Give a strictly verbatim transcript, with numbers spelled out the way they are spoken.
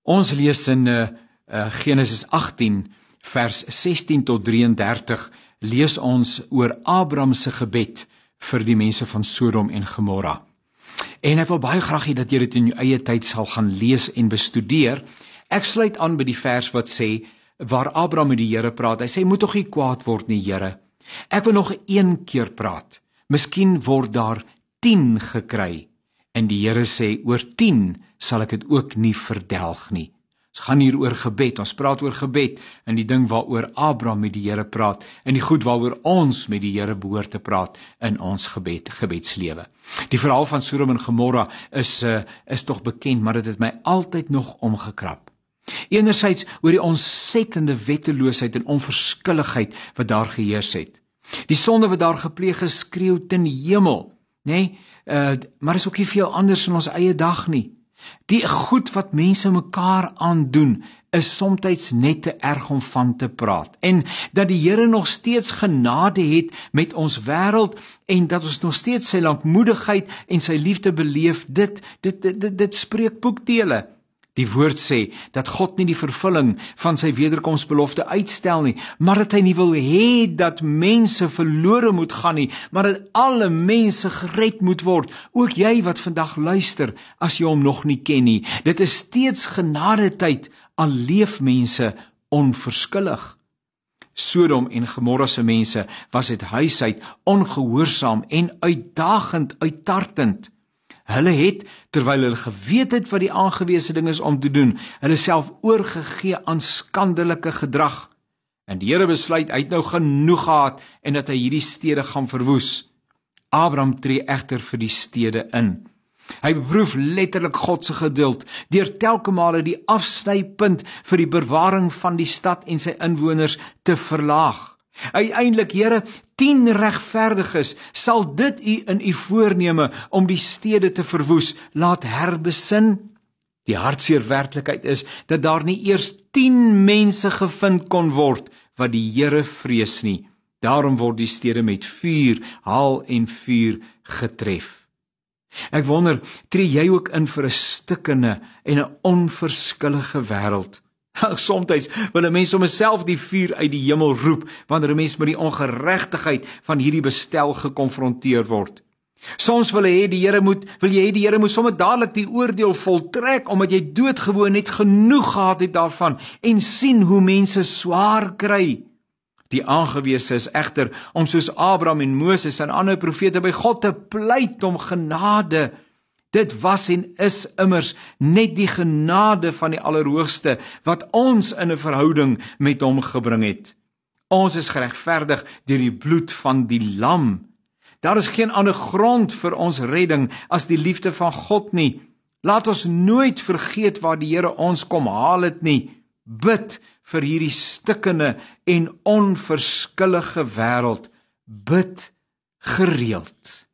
Ons lees in uh, uh, Genesis agttien, vers sestien tot drieëndertig, lees ons oor Abraham se gebed vir die mense van Sodom en Gomorra. En ek wil baie graag hê dat jy dit in jou eie tyd sal gaan lees en bestudeer. Ek sluit aan by die vers wat sê, waar Abraham met die Here praat. Hy sê, moet tog nie kwaad word nie, Here. Ek wil nog een keer praat. Miskien word daar tien gekry. En die Here sê, oor tien sal ek dit ook nie verdelg nie. Ons gaan hier oor gebed, ons praat oor gebed, en die ding waaroor Abraham met die Here praat, en die goed waaroor ons met die Here behoort te praat in ons gebed, gebedslewe. Die verhaal van Sodom en Gomorra is, uh, is toch bekend, maar dit het my altyd nog omgekrap. Enerzijds oor die ontsettende wetteloosheid en onverskilligheid wat daar geheers het. Die sonde wat daar gepleeg is, skreeu ten hemel, nee, uh, maar is ook nie veel anders in ons eie dag nie. Die goed wat mense mekaar aandoen, is somtyds net te erg om van te praat. En dat die Here nog steeds genade het met ons wêreld, en dat ons nog steeds sy lankmoedigheid en sy liefde beleef, dit, dit, dit, dit, dit spreek boekdele. Die woord sê, dat God nie die vervulling van sy wederkomsbelofte uitstel nie, maar dat hy nie wil hê dat mense verlore moet gaan nie, maar dat alle mense gered moet word, ook jy wat vandag luister, as jy hom nog nie ken nie. Dit is steeds genadetyd, al leef mense onverskillig. Sodom en Gomorra se mense was uit huis uit ongehoorsaam en uitdagend, uittartend. Hulle het, terwyl hulle geweet het wat die aangewese ding is om te doen, hulle self oorgegee aan skandelike gedrag. En die Here besluit, hy het nou genoeg gehad, en dat hy hierdie stede gaan verwoes. Abraham tree egter vir die stede in. Hy beproef letterlik God se geduld, deur telke male die afsnypunt vir die bewaring van die stad en sy inwoners te verlaag. Uiteindelik, Here, tien regverdiges, sal dit u in u voorneme om die stede te verwoes, laat herbesin. Die hartseer werklikheid is, dat daar nie eers tien mense gevind kon word, wat die Here vrees nie. Daarom word die stede met vuur, haal en vuur getref. Ek wonder, tree jy ook in vir 'n stikkende en 'n onverskillige wêreld? Somtyds wil 'n mens sommer self die vuur uit die hemel roep, wanneer 'n mens met die ongeregtigheid van hierdie bestel gekonfronteer word. Soms wil jy hê die Here moet, wil jy hê die Here moet sommer dadelik die oordeel voltrek, omdat jy doodgewoon net genoeg gehad het daarvan, en sien hoe mense swaar kry. Die aangewese is egter om soos Abraham en Moses en ander profete by God te pleit om genade. Dit was en is immers net die genade van die Allerhoogste wat ons in 'n verhouding met hom gebring het. Ons is geregverdig deur die bloed van die lam. Daar is geen ander grond vir ons redding as die liefde van God nie. Laat ons nooit vergeet waar die Here ons kom haal het nie. Bid vir hierdie stikkende en onverskillige wêreld. Bid gereeld.